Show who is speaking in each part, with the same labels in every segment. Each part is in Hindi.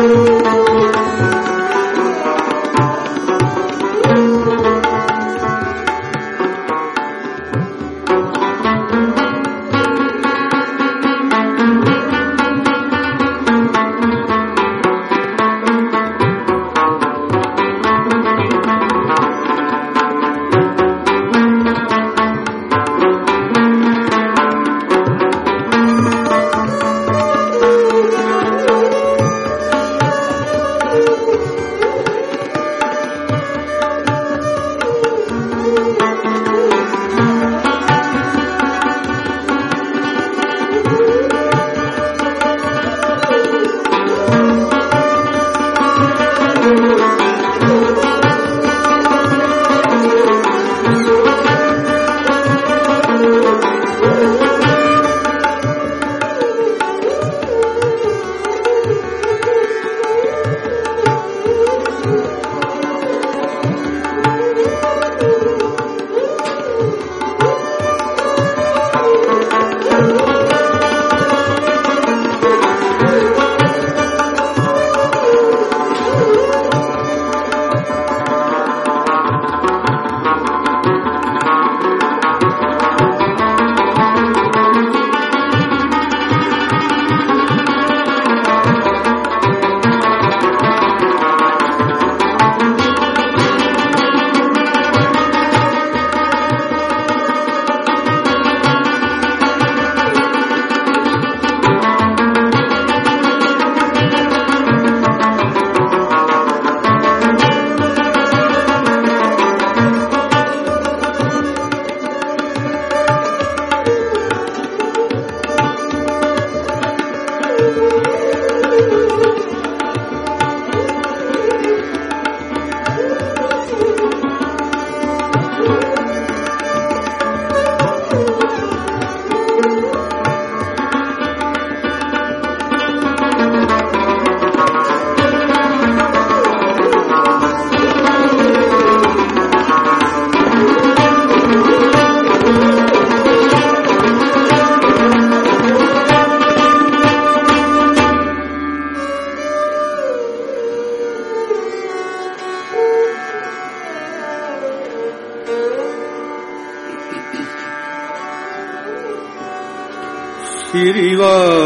Speaker 1: श्री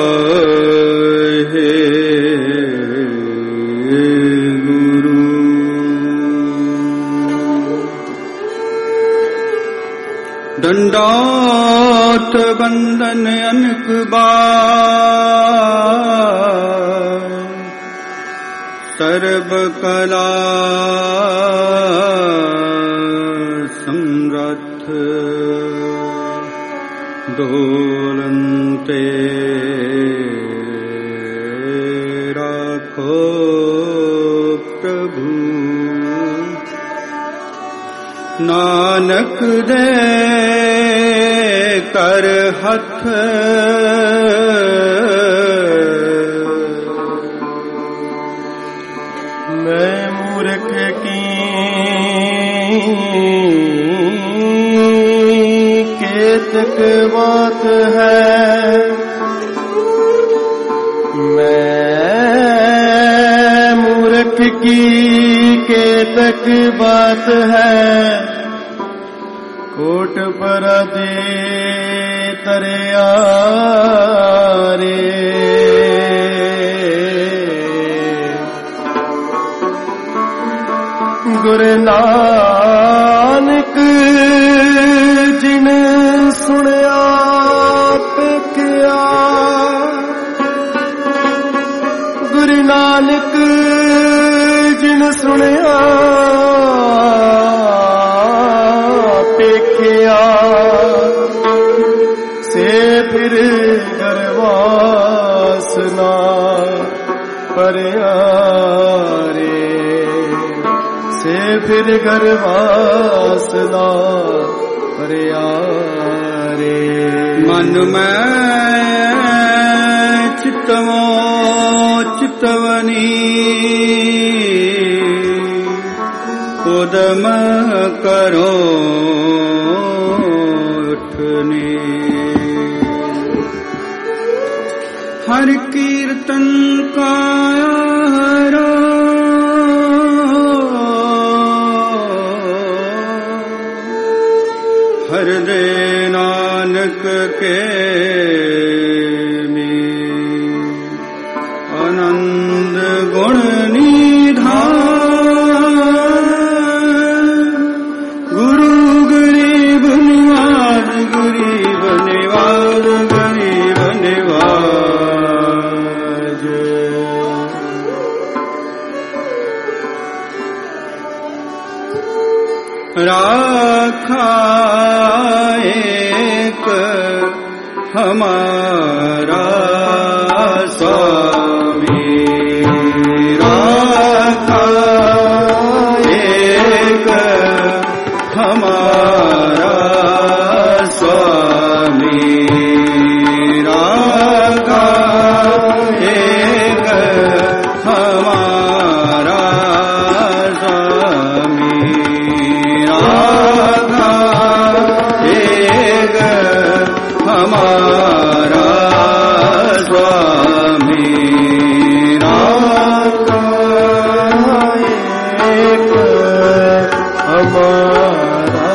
Speaker 1: वाहे गुरु। दंडात बंदन अनक बार, सर्व कला समर्थ डोलन्ते राखो प्रभु। नानक दे कर हथ,
Speaker 2: मैं मूर्ख की केतक बात है, मैं मूर्ख की केतक बात है। कोट पर दे तरियारे, गुरु नानक जिन सुनिया पेखिया, गुरु नानक जिन सुनिया पेखिया, से फिर गरवासना परियारे, से फिर गरवासना परियारे।
Speaker 1: मन में चितवो चितवनी, उदम करो उठने। हर कीर्तन का आनंद गुण निधान गुरु गरीब निवाज गरीब निवाज गरीब निवाज राखा एक हमारा स्वामी राखा एक हमारा स्वामी राखा एक हमारा स्वामी राखा एक हमारा स्वामी राखा एक हमारा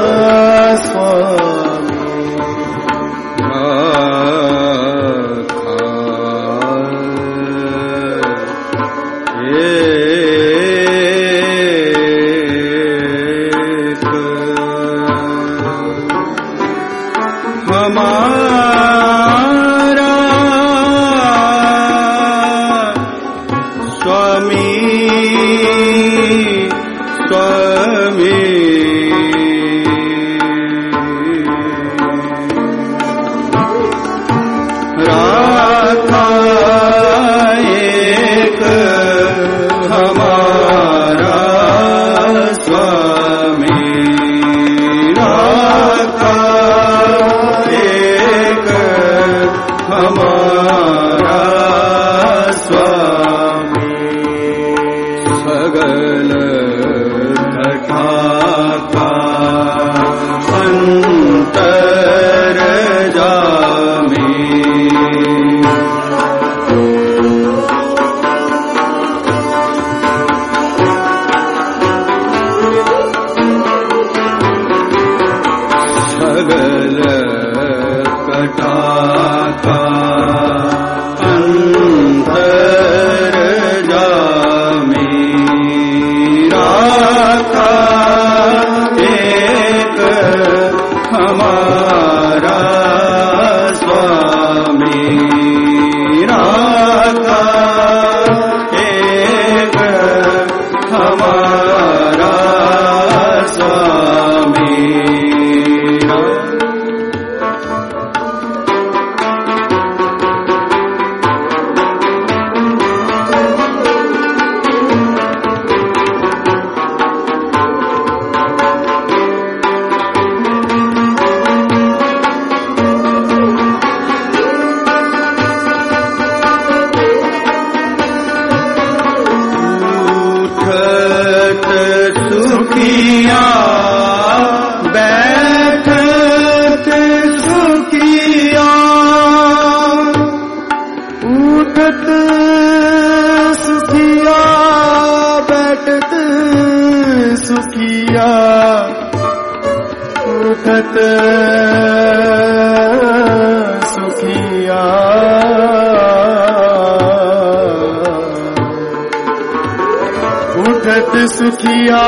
Speaker 1: सुखिया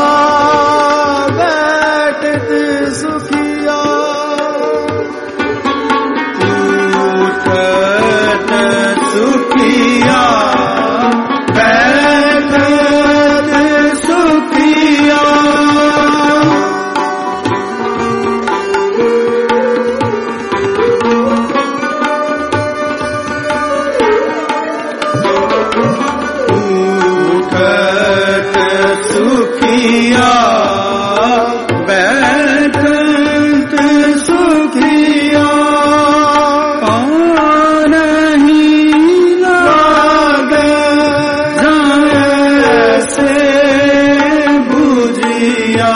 Speaker 1: बैठत सुखिया उठत सुखिया बैठत सुखिया सुखिया बैठत सुखिया नहीं लागे जैसे बुझिया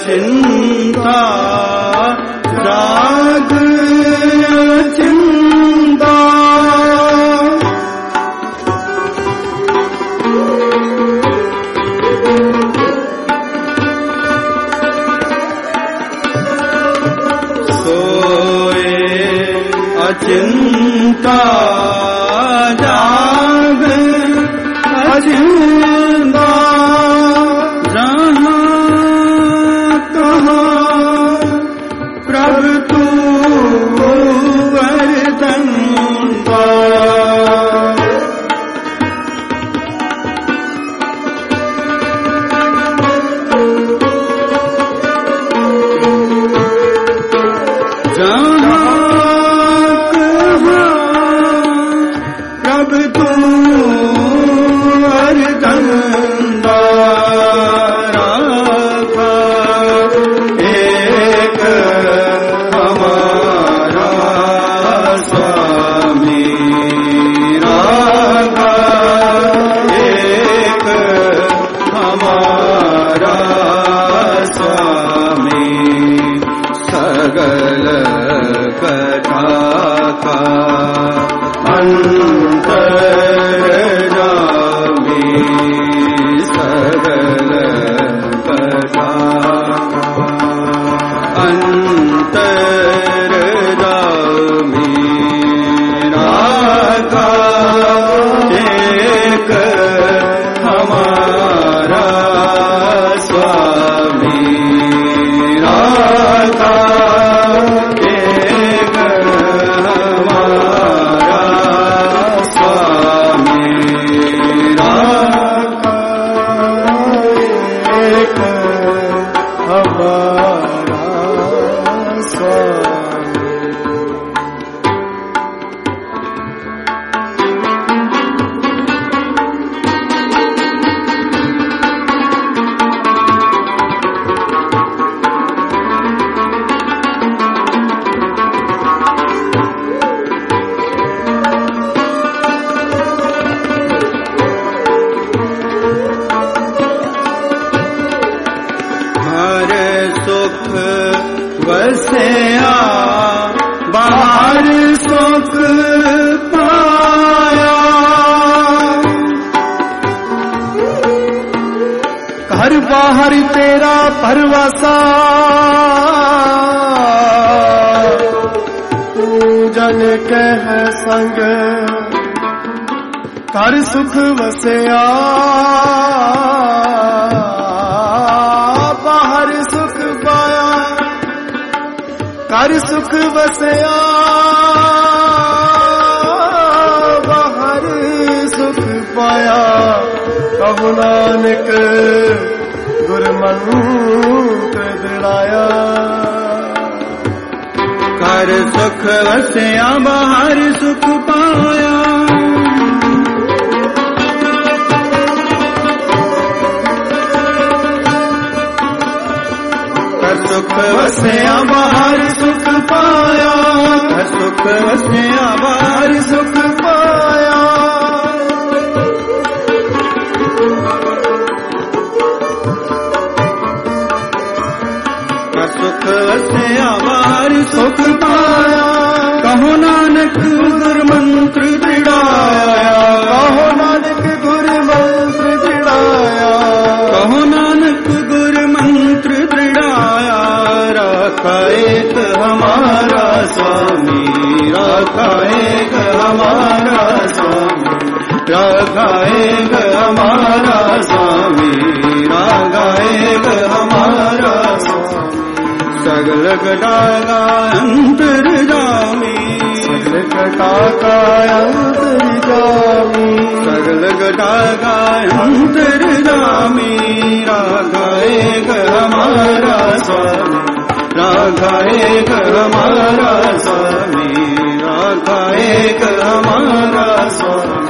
Speaker 1: चिंता राग चिंता सोए अचिंता जाग अचिंता प्रभु तू वरदन प्रभु तू वरदन वसया बाहर सुख पाया घर बाहर तेरा परवासा तू जन कह संग घर सुख वसया बाहर सुख पाया घर सुख वसया बाहर सुख पाया कबू नानक गुरमंत्र दिलाया घर सुख वसया बाहर सुख पाया सुख वसया बाहर सुख पाया सुख वसया बाहर सुख पाया सुख वसया बाहर सुख पाया कहो नानक गुर मंत्र दृढ़ाया कहो नानक गुर मंत्र दृढ़ाया कहो नानक गुर मंत्र दृढ़ाया राखा एक हमारा स्वामी राखा एक हमारा स्वामी राखा एक हमारा स्वामी राखा एक हमारा स्वामी सगल घटागा अंतर्जामी सगल घटागा अंतर्जामी सगल घटागा अंतर्जामी राखा एक हमारा स्वामी राखा एक हमारा स्वामी राखा एक हमारा स्वामी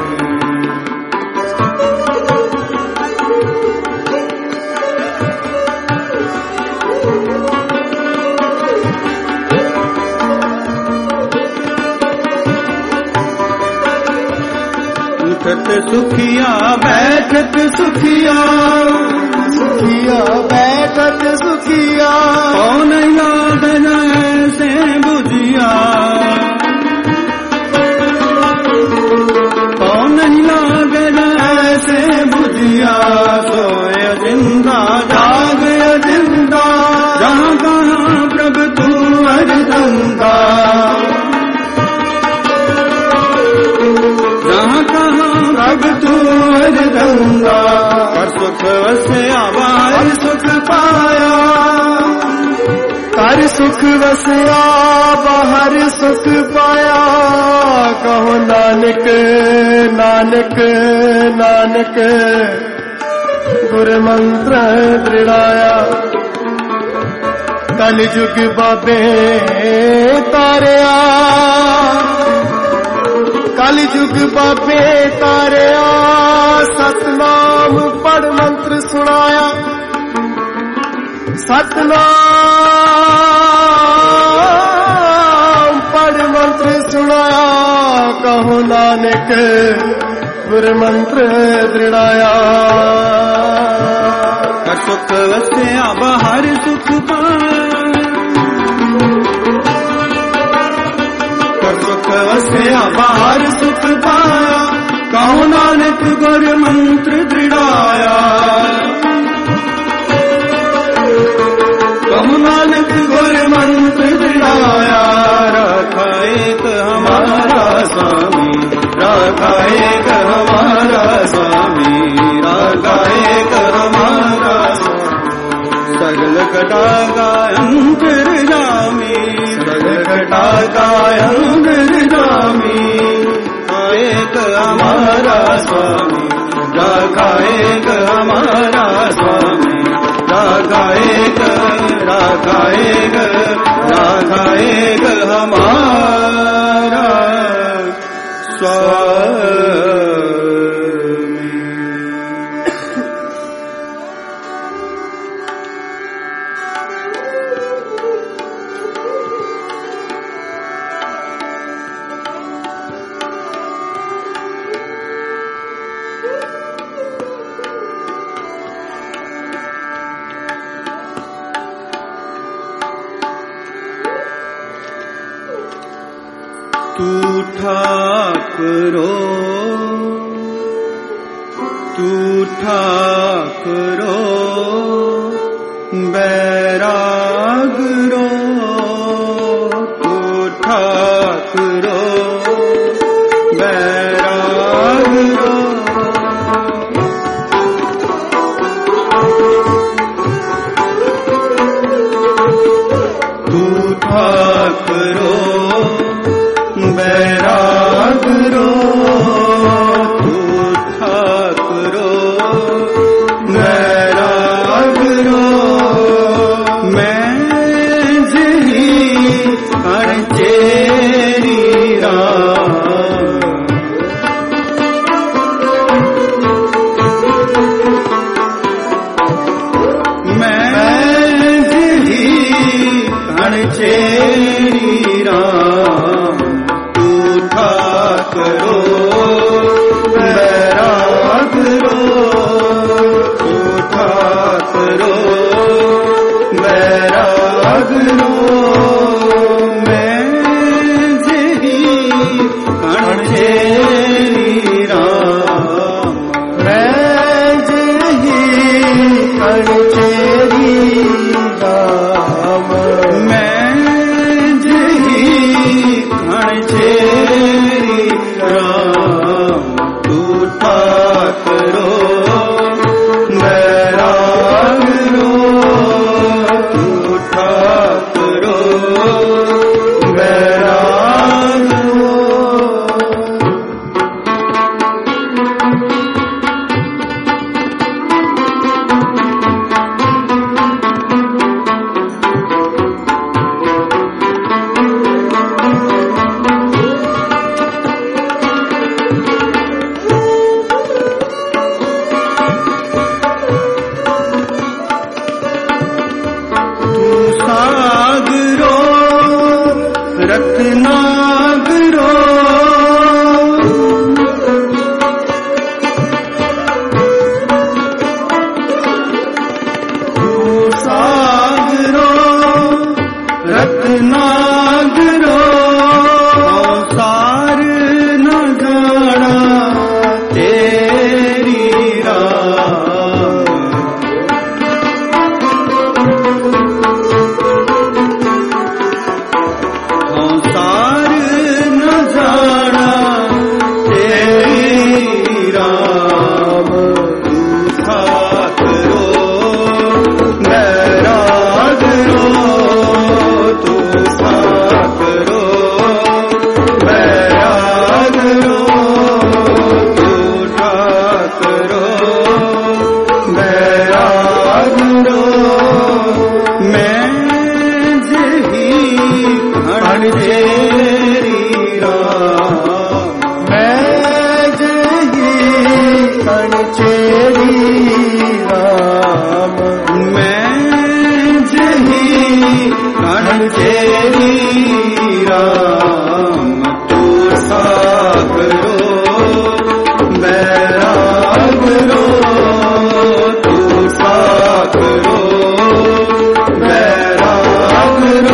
Speaker 1: उठत सुखिया बैठत सुखिया
Speaker 2: सुखिया बैठत सुखिया
Speaker 1: कौन याद ऐसे बुझिया कौन याद ऐसे बुझिया सोए जिंदा जाग जिंदा जहाँ कहाँ प्रभु तू हरदंगा जहाँ कहाँ प्रभु तू हरदंगा कर सुख वस्या बाहर सुख पाया
Speaker 2: कर सुख वस्या बाहर सुख पाया कहो नानक नानक नानक गुर मंत्र दृढ़ाया कल जुग बाबे तारिया कल जुग बाबे तारिया सतनाम पढ़ मंत्र सुनाया सतनाम पढ़ मंत्र सुनाया कहो नानक गुर मंत्र दृढ़ाया
Speaker 1: कर सुख वस्या बाहर सुख पाया कर सुख वस्या बाहर सुख पाया कहो नानक गुर मंत्र दृढ़ाया कहो नानक गुर मंत्र दृढ़ाया रखा एक हमारा स्वामी रखा एक हमारा स्वामी रखा एक हमारा सगल कटा गायंतर जामी सगल कटा गायंतर जामी एक हमारा स्वामी रखा एक हमारा स्वामी रखा एक हमारा स्वामी। तू ठाकरो बैराग रो तू ठाकरो बैराग रो तू ठाकरो बैराग रो तू ठाकरो बैराग रो मैं जही अड़चेरी राम मैं जही अड़चेरी राम ठाकरो बैराग रो तू ठाकरो बैराग रो मैं जही अड़चेरी राम
Speaker 2: मैं जही अड़चेरी राम
Speaker 1: मैं जही अड़चेरी राम तू ठाकरो बैराग रो तू ठाकरो बैराग रो करो बैराग रो मैं जही खण चेरी राम
Speaker 2: मैं जही खण चेरी राम
Speaker 1: मैं जही खण चेरी राम तू सागरो बैराग रो तू सागरो बैराग रो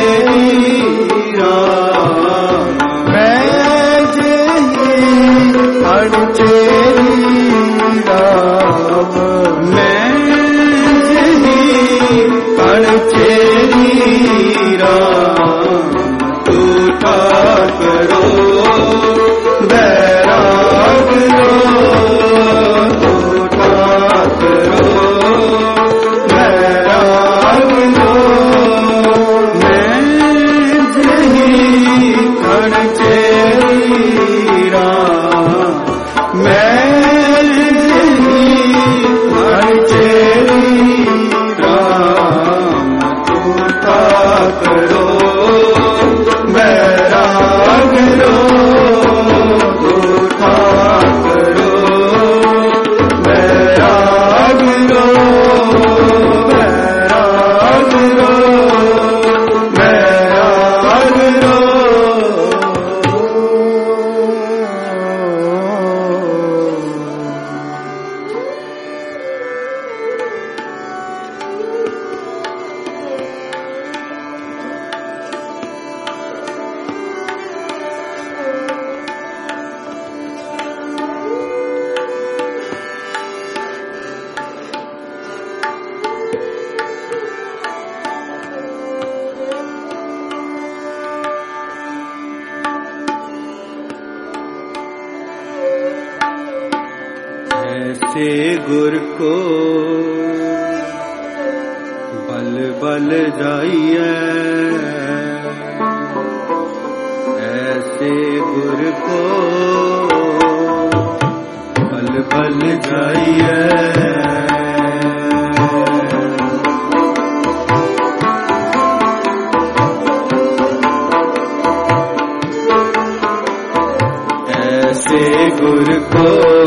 Speaker 1: ऐसे गुर को बल बल जाइए, ऐसे गुर को बल बल जाइए। ऐसे गुर को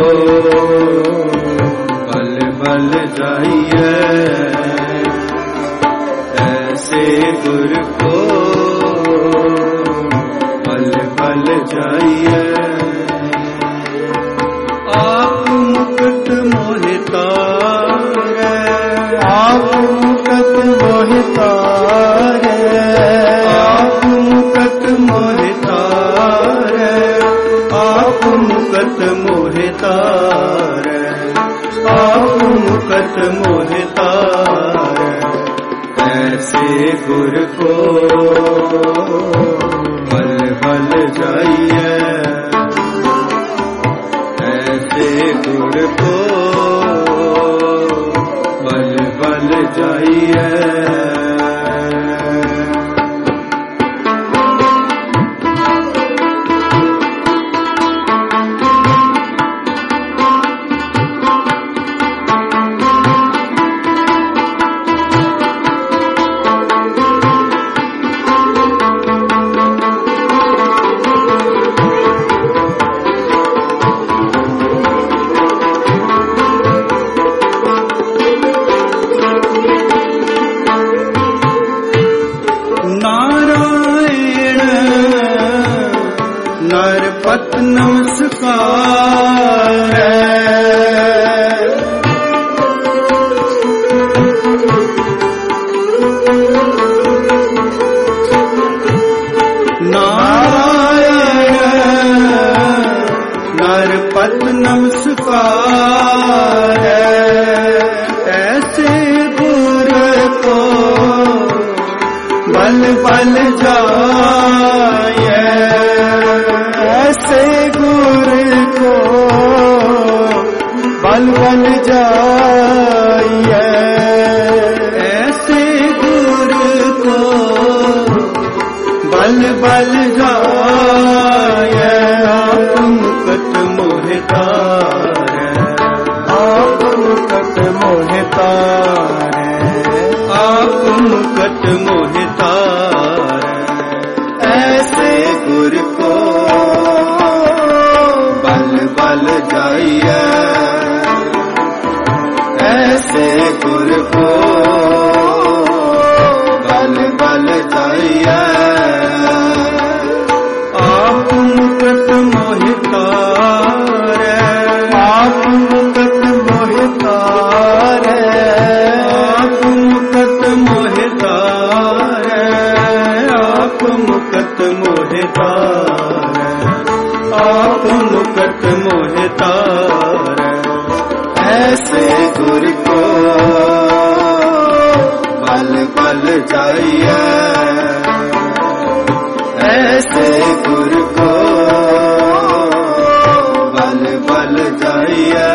Speaker 1: बल बल जाइए, ऐसे गुर को बल बल जाइए। आप मुकुट मोहि तारै,
Speaker 2: आप मुकुट मोहि तारै,
Speaker 1: आप मुकुट मोहि तारै, आप मुकुट मोहि तारै, आप मुकुट मोहि तारै। ऐसे गुर को बल बल जाइए, ऐसे गुर को बल बल जाइए। नारायण नरपत नमस्कार, नारायण नरपत नमस्कार। ऐसे गुर को बल बल जाइए,
Speaker 2: ऐसे गुर को बल बल जाइए।
Speaker 1: ऐसे गुर को बल बल जाइए। आप मुकुट मोहि तारै,
Speaker 2: आप मुकुट मोहि तारै,
Speaker 1: आप मुकुट मोहि तारै। ऐसे गुर को बल बल जाइए, ऐसे गुर को बल बल जाइए। आप मुकुट मोहि तारै,
Speaker 2: आप मुकुट मोहि तारै,
Speaker 1: आप मुकुट मोहि तारै। मोहे तारै, आप मुकट मोहे तारै।
Speaker 2: ऐसे गुर को बल बल जाइए, ऐसे गुर को बल बल जाइए।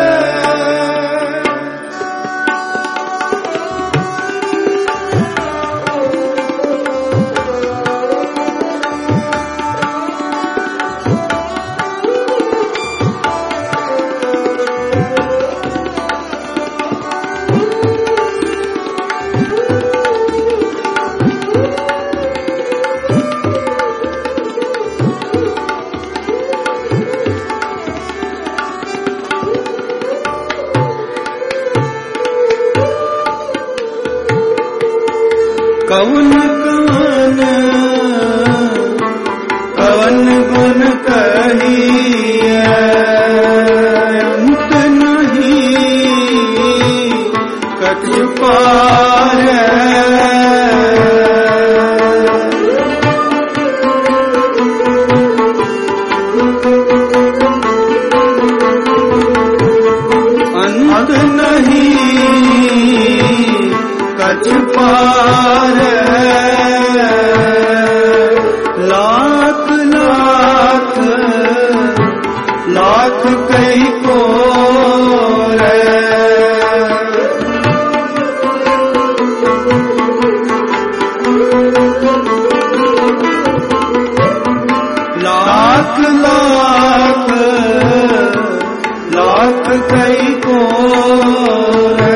Speaker 1: कवन कवन कवन गुण कहिए, अंत नहीं कछु पारै। अंत नहीं कछु पारै, लाख लाख लाख कई को रे। लाख लाख लाख कई को रे।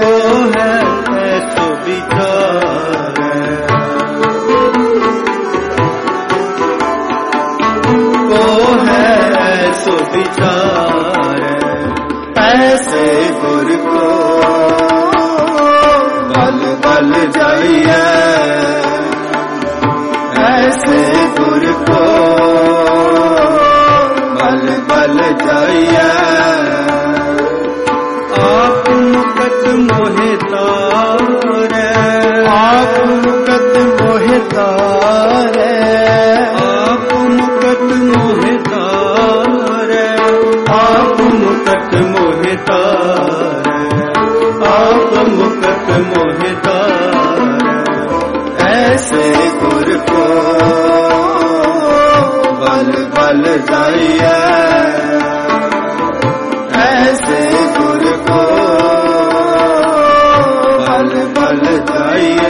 Speaker 2: ऐसे गुर को बल बल जाइए, ऐसे गुर को बल बल जाइए।
Speaker 1: आप मुकट मोहे तारै,
Speaker 2: आप मुकट मोहे तारै,
Speaker 1: आप मुकट मोहे तारै, आप मुकट मोहे तारै, आप मुकट मोहे तारै।
Speaker 2: ऐसे गुर को बल बल जाइए, ऐसे गुर को बल बल जाइए।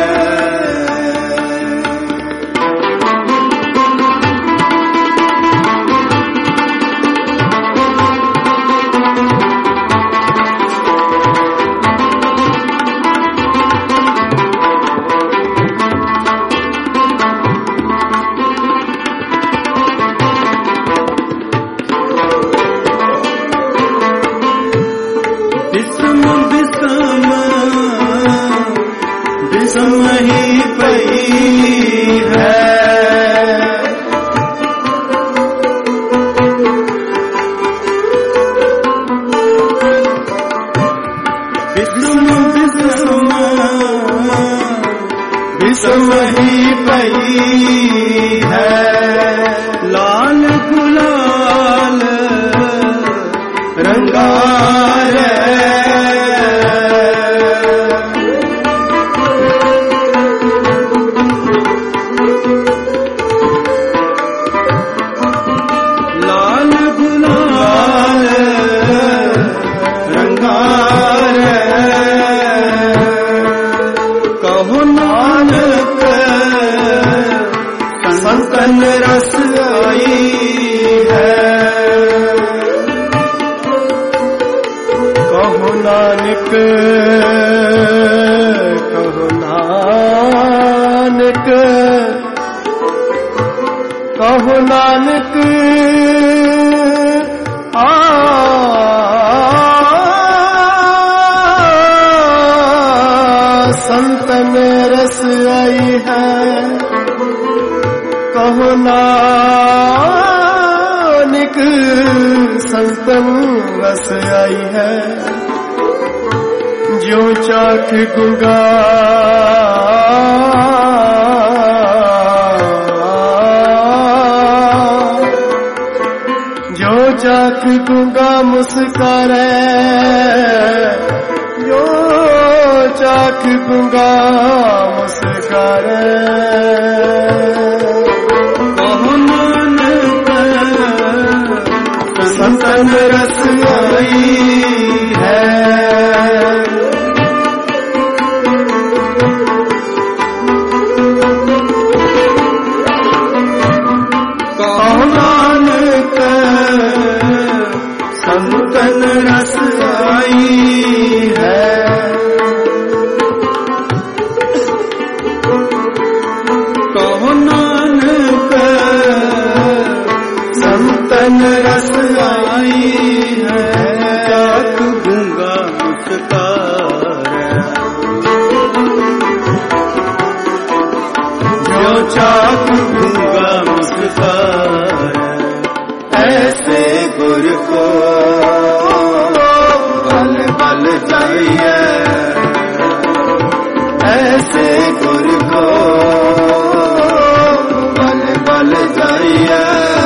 Speaker 1: विषम ही पई है, विषम विषम विषम ही पई है। लाल गुलाल रंगारे, संतन रस आई है।
Speaker 2: कहो नानक, कहो नानक, कहो नानक, संतन रस आई है। कहो नानक संतन रस आई है। जो चाख गुंगा चाख गूंगा मुस्कारे, जो चाख गूंगा मुस्कारे।
Speaker 1: कहो नानक संतन रस आई है। संतन रस आई है। कहो नानक संतन रस आई है। चाख गूंगा मुस्कारे, जो चाख गूंगा मुस्कारे। ऐसे गुर को बल बल चाहिए, ऐसे गुर को बल बल चाहिए।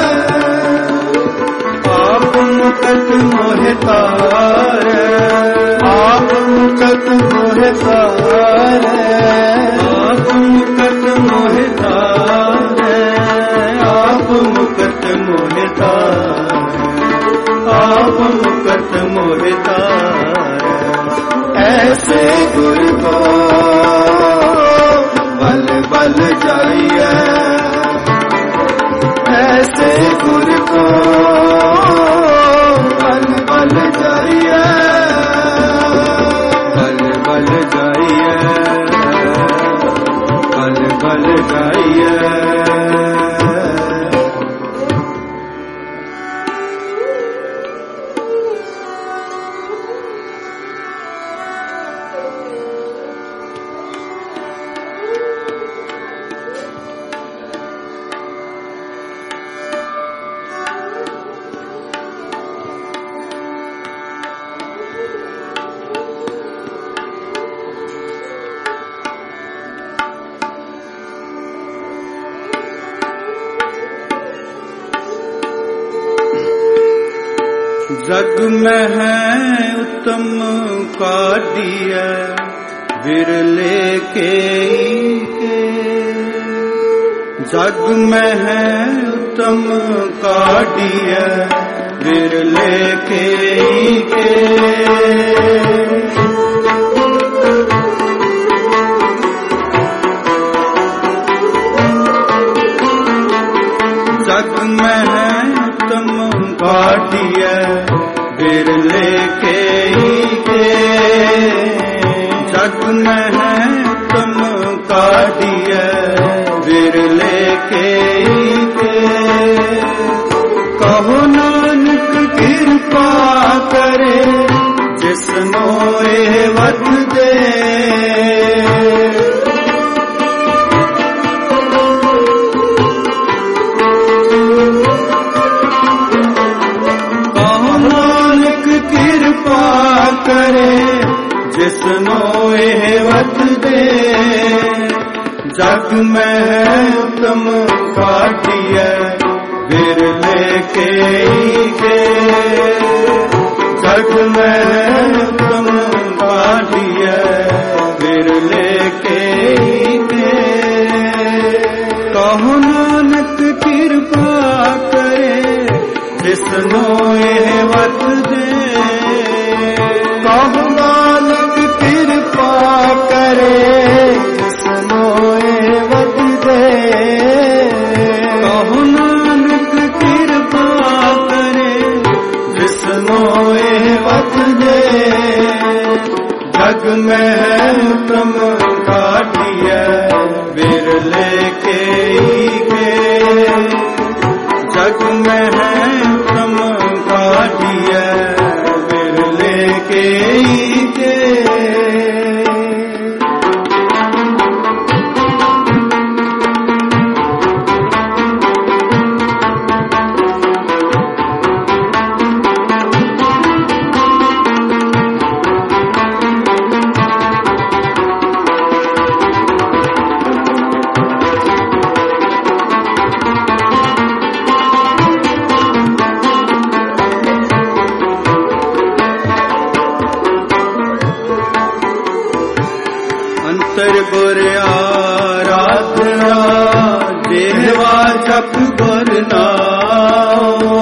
Speaker 1: आप मुकत मोहे तारे,
Speaker 2: आप मुकत मोहे तारे,
Speaker 1: आप मुकत मोहे तारे, आप मुकत मोहे तारे, आप मुकत मोहे तारे।
Speaker 2: ऐसे गुर को बल बल जाइए, ऐसे गुर को बल बल जाइए,
Speaker 1: बल बल जाइए, बल बल जाइए। जग में है उत्तम काढ़िए, विरले के जग में है उत्तम काढ़िए, विरले के जग में है उत्तम काढ़िए, विरले के जग में है उत्तम काढ़िए, विरले के। कहो नानक कृपा करे, जिसनो एवत दे। करे जिसनो एवत दे, जग में उत्तम काढ़िए, विरले के जग में उत्तम काढ़िए, विरले के। कहो नानक कृपा करे, जिसनो एवत दे।
Speaker 2: कहो नानक कृपा करे, जिसनो एवत दे।
Speaker 1: कहो नानक कृपा करे, जिसनो एवत दे। जग में उत्तम काढ़िए, विरले के जग में उत्तम काढ़िए, विरले के। अंतर गुर आराधना जेहवा जप गुर नाम।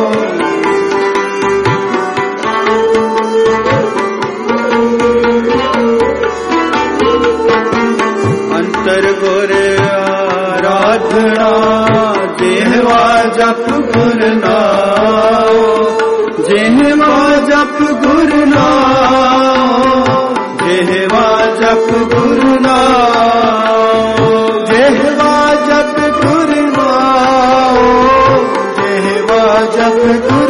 Speaker 1: अंतर गुर आराधना जेहवा जप गुर नाम। जेहवा जप गुर नाम। जेहवा जप गुर नाम। जेहवा जप गुर नाम। जेहवा जप गुर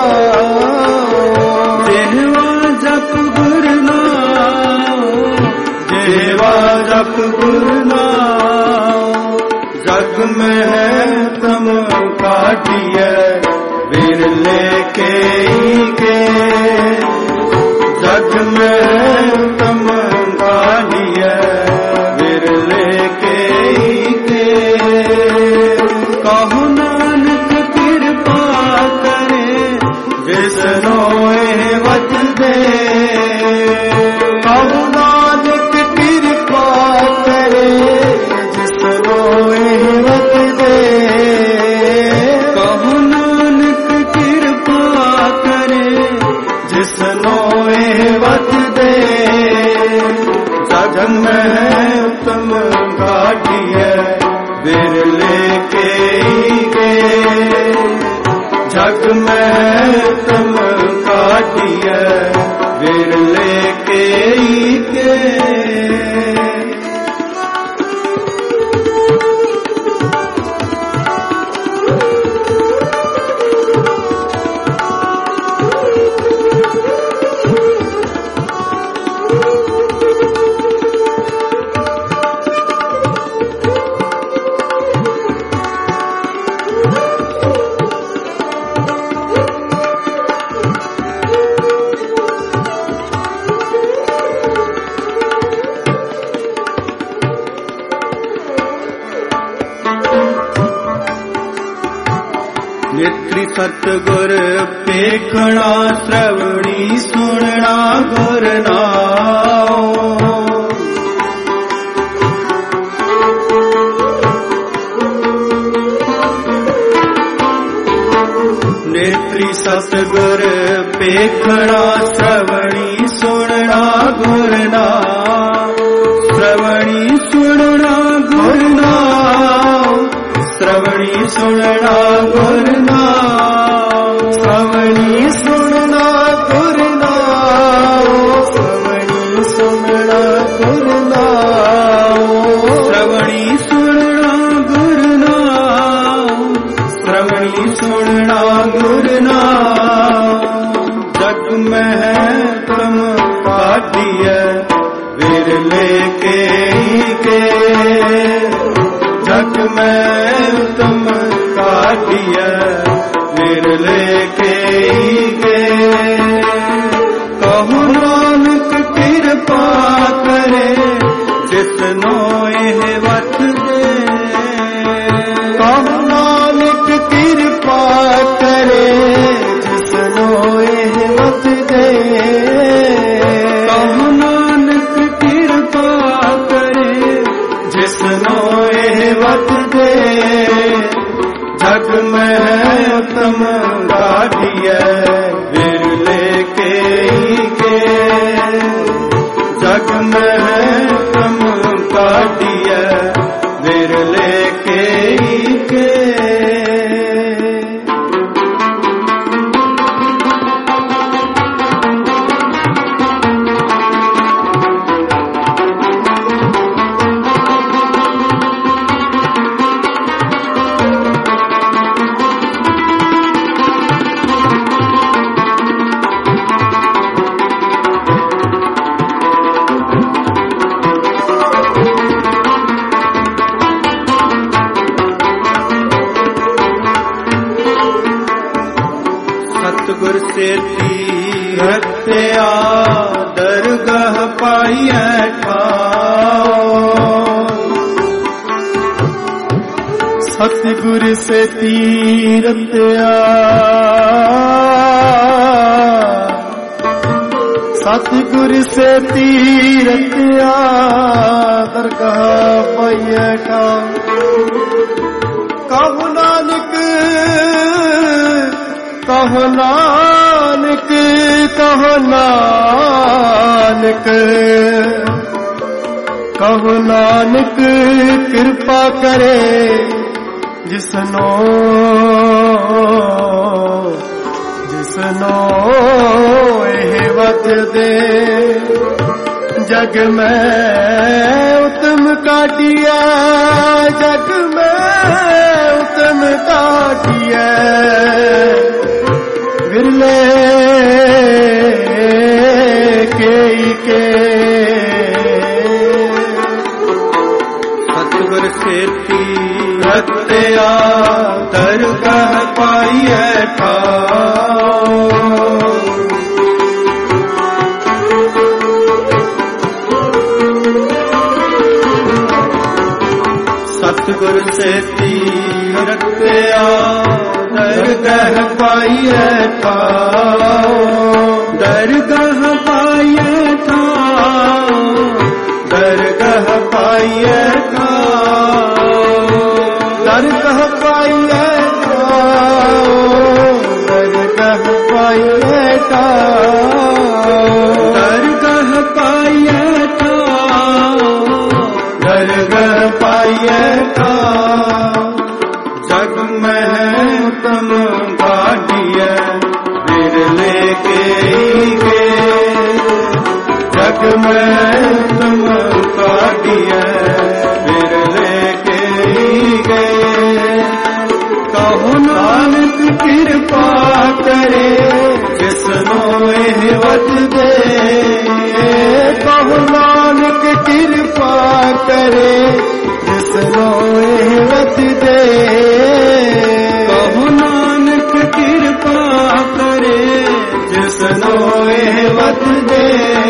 Speaker 1: नाम। जेहवा जप गुर नाम। जेहवा जप गुर नाम। जग में है तम काटिए बिरले के जग में तम काटिए बिरले के कहु नानक कृपा करे जिसनोए वत दे। कहु नानक कृपा करे जिसनोए वत दे। कहु नानक कृपा करे जिसनोए वत दे। जग में तुम काटिए बिरले के जग में तुम काटिए बिरले के नेत्री सतगुर पेखना श्रवणी सुनना गुर नाम। नेत्री सतगुर पेखना श्रवणी सुनना गुर नाम। श्रवणी सुनना गुर नाम। श्रवणी सुनना गुर नाम। श्रवणी सुनना गुर नाम। श्रवणी सुनना गुर नाम। श्रवणी सुनना गुर नाम। श्रवणी सुनना गुर नाम। जग में है तुम काटिए बिरले के जग में तुम काटिए बिरले के कहु नानक कृपा करे जिसनोए वत दे। कहु नानक कृपा करे जिसनोए वत दे। कहु नानक कृपा करे जिसनोए वत दे। जग में तुम काटिए बिरले के जग में तुम काटिए बिरले के सतगुर से तीरथ दरगाह पाइए सतगुर से तीरथ
Speaker 2: सतगुर से तीरतिया दरगाह पाइए का कहो नानक कहो नानक कहो नानक कहो नानक कृपा करे जिसनो जिसनो एह वत दे जग में उत्तम काटिया जग में उत्तम काटिया विरले के
Speaker 1: सतगुर से तीरतिया दरगाह पाइए सतगुर से तीरतिया दरगाह पाइए दरगाह पाइए दरगाह पाइए
Speaker 2: दरगाह पाइए दरगाह पाइए
Speaker 1: दरगाह पाइए दरगाह पाइए जग में तुम गाड़िए बिरले के जग में तुम गाड़िए बिरले के कहो नानक कृपा करे जिसनो एह वत दे
Speaker 2: कहो नानक कृपा करे जिसनो एह वत दे
Speaker 1: कहो नानक कृपा करे जिसनो एह वत दे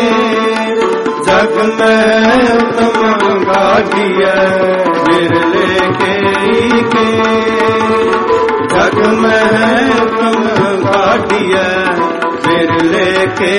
Speaker 1: जग में तुम गाड़िए बिरले के जग में तुम गाड़िए बिरले के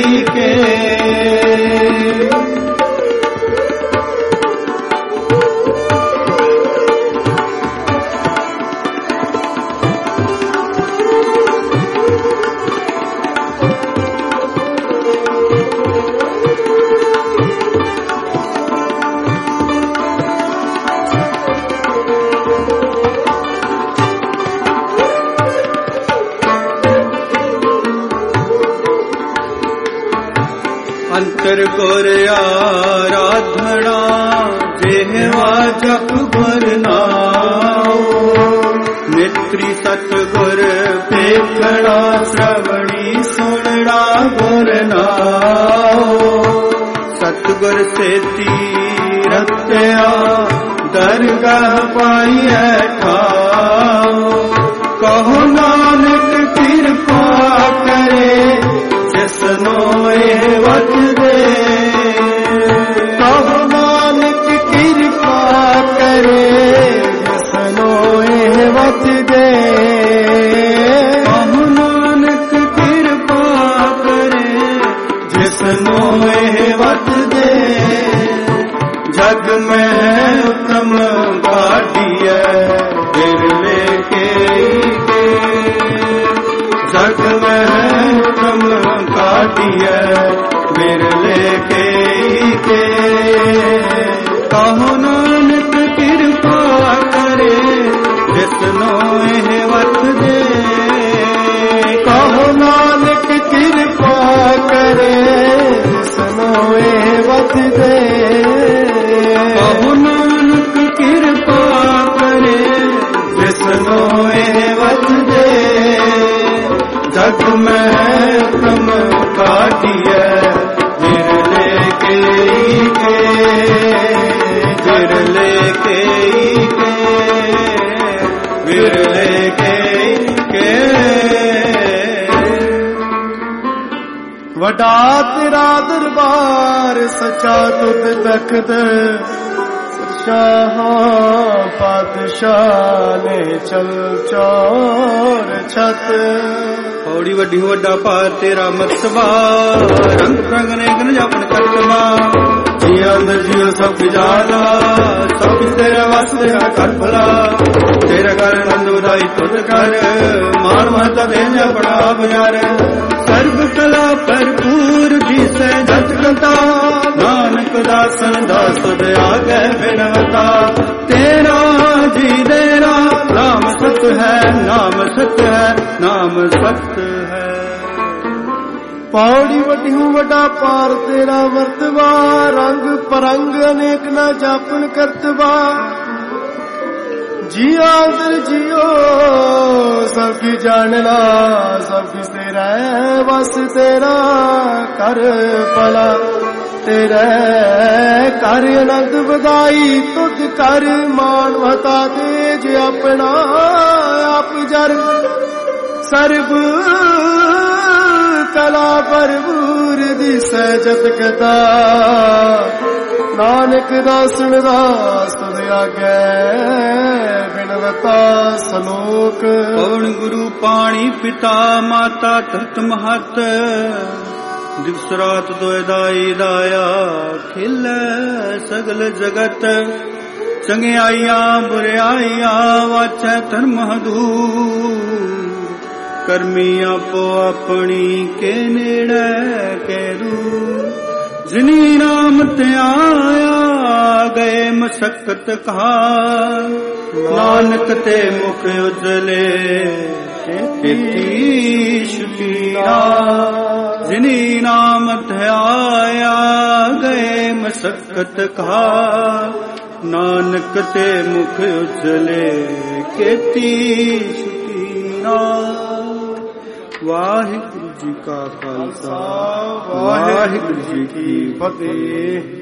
Speaker 1: अंतर गुर आराधना जेहवा जप गुर नाम नेत्री सतगुर देखना श्रवणी सुनना गुर नाम सतगुर से तीरतिया दरगाह पाइए कहो नानक कृपा करे जिसनो एह वत दे
Speaker 2: कहो नानक कृपा करे जिसनो एह वत दे
Speaker 1: कहो नानक कृपा करे जिसनो एह वत दे जग में उत्तम गाड़िए बिरले के जग में उत्तम गाड़िए बिरले के कहो नानक कृपा करे जिसनो एह वत दे
Speaker 2: कहो नानक कृपा करे जिसनो एह वत दे
Speaker 1: कहो नानक कृपा करे जिसनो एह वत दे जग में तुम काटिए बिरले के बिरले के बिरले के
Speaker 2: वडा तेरा दरबार सचा तुद तख्त ਪਾਤਸ਼ਾਹ ਨੇ ਚਲ ਚੌਰ ਛਤ
Speaker 1: ਹੌੜੀ ਵੱਡੀ ਵੱਡਾ ਭਾਰ ਤੇਰਾ ਮਰਤਬਾ ਰੰਗ ਰੰਗ ਨੇ ਗਨ ਜਾਪਨ ਕਰਤਮਾ ਜੀਆਂ ਅੰਦਰ ਜੀਓ ਸਭ ਜਾਣਾ ਸਭ ਤੇਰਾ ਵਸ ਤੇਰਾ ਕਰ ਭਲਾ ਤੇਰਾ ਘਰ ਆਨੰਦ ਵਧਾਈ ਤੁਧ ਕਰ ਮਾਨ ਮਹਤਾ ਦੇ ਆਪਣਾ ਬਜ਼ਾਰ ਸਰਬ ਕਲਾ ਭਰਪੂਰ ਜਿਸੈ ਜਤ ਕੰਤਾ ਨਾਨਕ ਦਾਸਨ ਦਾਸ ਤੁਧ ਆਗੇ ਬਿਨਵਤਾ ਤੇਰਾ ਜੀ ਦੇਰਾ ਨਾਮ ਸਤ ਹੈ ਨਾਮ ਸਤ ਹੈ ਨਾਮ ਸਤ ਹੈ
Speaker 2: ਪੌੜੀ ਵੱਡੀ ਹੂੰ ਵੱਡਾ ਪਾਰ ਤੇਰਾ ਵਰਤਵਾ ਰੰਗ ਪਰੰਗ ਅਨੇਕ ਨਾ ਜਾਪਨ ਕਰਤਵਾ ਜੀਆ ਅੰਦਰ ਜੀਓ ਸਭ ਕੀ ਜਾਣਨਾ ਸਭ ਕੀ ਤੇਰਾ ਵਸ ਤੇਰਾ ਕਰ ਭਲਾ ਤੇਰਾ ਕਰ ਆਨੰਦ ਵਧਾਈ ਤੁਧ ਕਰ ਮਾਨ ਮਹਤਾ ਤੇਜ ਆਪਣਾ ਆਪ ਜਰ ਸਰਬ ਕਲਾ ਭਰਪੂਰ ਦਿਸੈ ਜਤ ਕਤਾ ਨਾਨਕ ਦਾਸਨ ਦਾਸ ਤੁਧ ਆਗੇ ਬਿਨਵਤਾ ਸਲੋਕ
Speaker 1: ਪਵਨ ਗੁਰੂ ਪਾਣੀ ਪਿਤਾ ਮਾਤਾ ਧਰਤ ਮਹਤ ਦਿਵਸ ਰਾਤ ਦੋਇ ਦਾਈ ਦਾਇਆ ਖਿਲੈ ਸਗਲ ਜਗਤ ਚੰਗਿਆਈਆਂ ਬੁਰਿਆਈਆਂ ਵਾਚੈ ਧਰਮ ਹਦੂਰ ਕਰਮੀ ਆਪੋ ਆਪਣੀ ਕੇ ਨੇੜੇ ਕੇ ਦੂਰ ਜਿਨੀ ਨਾਮ ਧਿਆਇਆ ਗਏ ਮਸਕਤ ਕਹਾ ਨਾਨਕ ਤੇ ਮੁਖ ਉਜਲੇ ਕੀਤੀ ਸ਼ੁਕੀਨਾ ਜਿਨੀ ਨਾਮ ਧਿਆਇਆ ਗਏ ਮਸਕਤ ਕਹਾ ਨਾਨਕ ਤੇ ਮੁਖ ਉਜਲੇ ਕੀਤੀ ਸ਼ੁਕੀਨਾ ਵਾਹਿਗੁਰੂ ਜੀ ਕਾ ਖਾਲਸਾ ਵਾਹਿਗੁਰੂ ਜੀ ਕੀ ਫਤਿਹ।